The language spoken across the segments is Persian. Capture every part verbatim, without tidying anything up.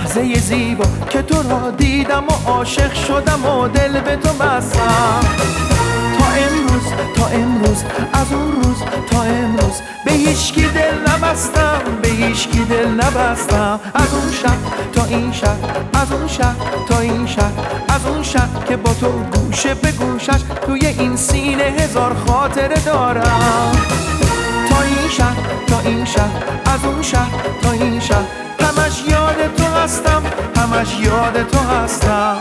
لحظه زیبا که تو را دیدم و عاشق شدم و دل به تو بستم. تا امروز تا امروز از اون روز تا امروز به هیچکی دل نبستم، به هیچکی دل نبستم. از اون شب تا این شب، از اون شب تا این شب، از اون شب که با تو گوشه به گوشش توی این سینه هزار خاطره دارم. تا این شب تا این شب، از اون شب تا این شب، همش یاد تو هستم، همش یاد تو هستم.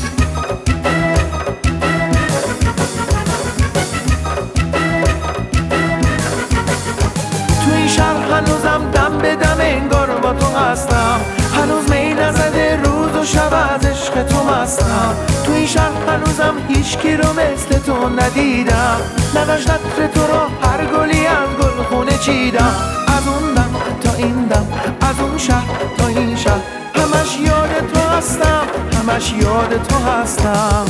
تو این شهر هنوزم دم به دم انگار با تو هستم، هنوز می نزده روز و شب از عشق تو مستم. تو این شهر هنوزم هیچکی رو مثل تو ندیدم، نداشت عطر تو رو هر گلی از گلخونه چیدم. از اون دم تا این دم، از اون شهر تا این شهر، همش یاد تو هستم، همش یاد تو هستم.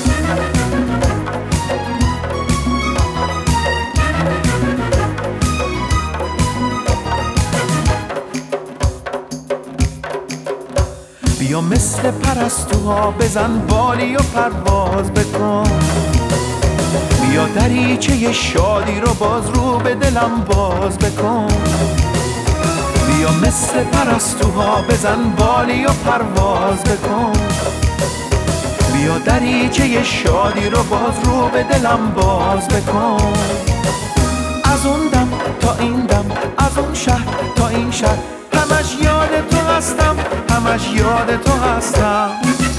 بیا مثل پرستوها بزن بالی و پرواز بکن، بیا دریچه شادی رو باز رو به دلم باز بکن. بیا مثل پرستوها بزن بالی و پرواز بکن، بیا دریچه شادی رو باز رو به دلم باز بکن. از اون دم تا این دم، از اون شهر تا این شهر، همش یاد تو هستم، همش یاد تو هستم.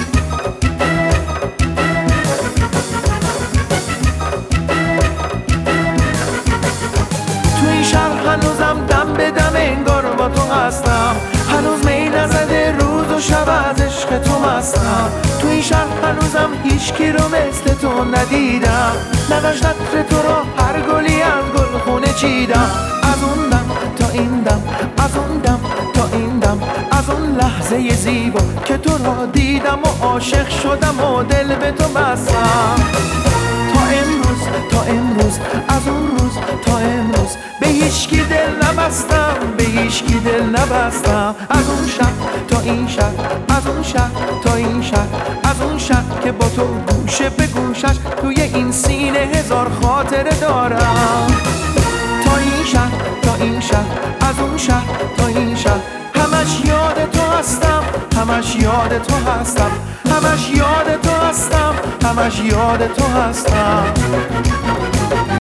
تو این شهر هنوزم دم به دم انگار با تو هستم، هنوز می نزده روز و شب از عشق تو مستم. تو این شهر هنوزم هیچکی رو مثل تو ندیدم، نداشت عطر تو رو هر گلی از گلخونه چیدم. از اون دم تا این دم، از اون دم تا این دم، از اون لحظه زیبا که تو را دیدم و عاشق شدم و دل به تو بستم. تا امروز تا امروز، از اون روز تا امروز به هیچکی دل نبستم، به هیچکی دل نبستم. از اون شب تا این شب، از اون شب تا این شب، از اون شب که با تو گوشه به گوشش توی این سینه هزار خاطره دارم. تا این شب تا این شب، از اون شب تا این شب، همش یاد تو هستم، همش یاد تو هستم، همش یاد تو هستم، همش یاد تو هستم.